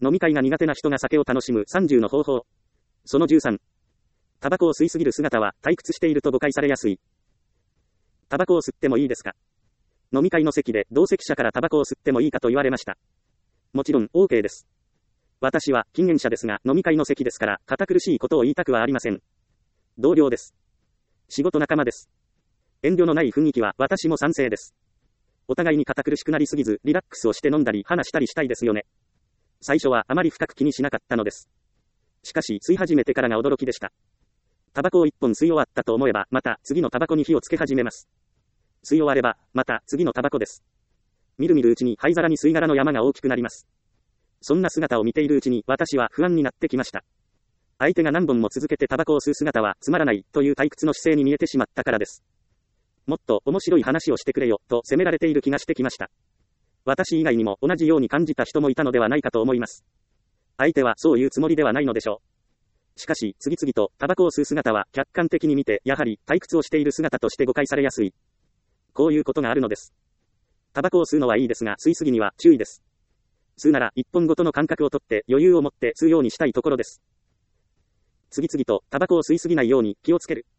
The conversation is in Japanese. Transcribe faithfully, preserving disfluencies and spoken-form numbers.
飲み会が苦手な人が酒を楽しむさんじゅうの方法。そのじゅうさん。タバコを吸いすぎる姿は退屈していると誤解されやすい。タバコを吸ってもいいですか？飲み会の席で同席者からタバコを吸ってもいいかと言われました。もちろん OK です。私は禁煙者ですが飲み会の席ですから堅苦しいことを言いたくはありません。同僚です。仕事仲間です。遠慮のない雰囲気は私も賛成です。お互いに堅苦しくなりすぎずリラックスをして飲んだり話したりしたいですよね。最初はあまり深く気にしなかったのです。しかし吸い始めてからが驚きでした。タバコを一本吸い終わったと思えばまた次のタバコに火をつけ始めます。吸い終わればまた次のタバコです。みるみるうちに灰皿に吸い殻の山が大きくなります。そんな姿を見ているうちに私は不安になってきました。相手が何本も続けてタバコを吸う姿はつまらないという退屈の姿勢に見えてしまったからです。もっと面白い話をしてくれよと責められている気がしてきました。私以外にも同じように感じた人もいたのではないかと思います。相手はそういうつもりではないのでしょう。しかし次々とタバコを吸う姿は客観的に見てやはり退屈をしている姿として誤解されやすい。こういうことがあるのです。タバコを吸うのはいいですが吸いすぎには注意です。吸うなら一本ごとの間隔をとって余裕を持って吸うようにしたいところです。次々とタバコを吸いすぎないように気をつける。